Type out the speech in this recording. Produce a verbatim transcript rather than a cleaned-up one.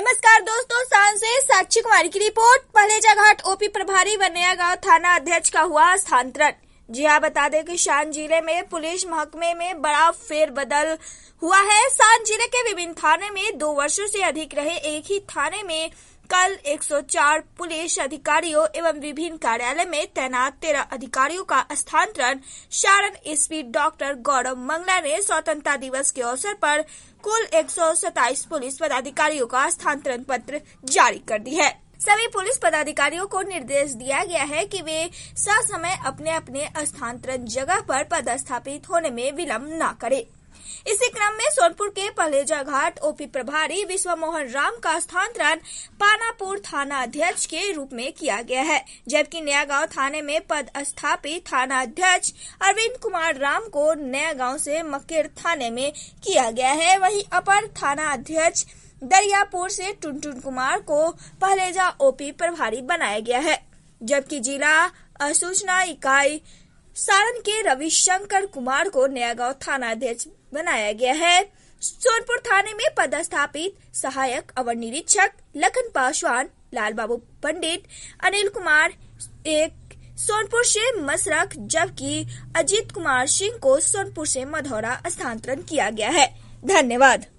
नमस्कार दोस्तों, सांझ से साक्षी कुमारी की रिपोर्ट। पहलेजा घाट ओपी प्रभारी व नया गांव थाना अध्यक्ष का हुआ स्थानांतरण। जी हाँ, बता दें कि शान जिले में पुलिस महकमे में बड़ा फेरबदल हुआ है। शान जिले के विभिन्न थाने में दो वर्षों से अधिक रहे एक ही थाने में कल एक सौ चार पुलिस अधिकारियों एवं विभिन्न कार्यालय में तैनात तेरह अधिकारियों का स्थानांतरण सारण एसपी डॉक्टर गौरव मंगला ने स्वतंत्रता दिवस के अवसर पर कुल एक सौ सत्ताईस पुलिस पदाधिकारियों का स्थानांतरण पत्र जारी कर दी है। सभी पुलिस पदाधिकारियों को निर्देश दिया गया है कि वे ससमय अपने अपने स्थानांतरण जगह पर पदस्थापित होने में विलंब न करें। इसी क्रम में सोनपुर के पहलेजा घाट ओपी प्रभारी विश्व मोहन राम का स्थानांतरण पानापुर थाना अध्यक्ष के रूप में किया गया है, जबकि नया गांव थाने में पदस्थापित थाना अध्यक्ष अरविंद कुमार राम को नया गांव से मकेर थाने में किया गया है। वहीं अपर थाना अध्यक्ष दरियापुर से टुनटुन कुमार को पहलेजा ओपी प्रभारी बनाया गया है, जबकि जिला सूचना इकाई सारण के रविशंकर कुमार को नया गांव थाना अध्यक्ष बनाया गया है। सोनपुर थाने में पदस्थापित सहायक अवर निरीक्षक लखन पासवान, लाल बाबू पंडित, अनिल कुमार एक सोनपुर से मसरख, जबकि अजीत कुमार सिंह को सोनपुर से मधौरा स्थानांतरण किया गया है। धन्यवाद।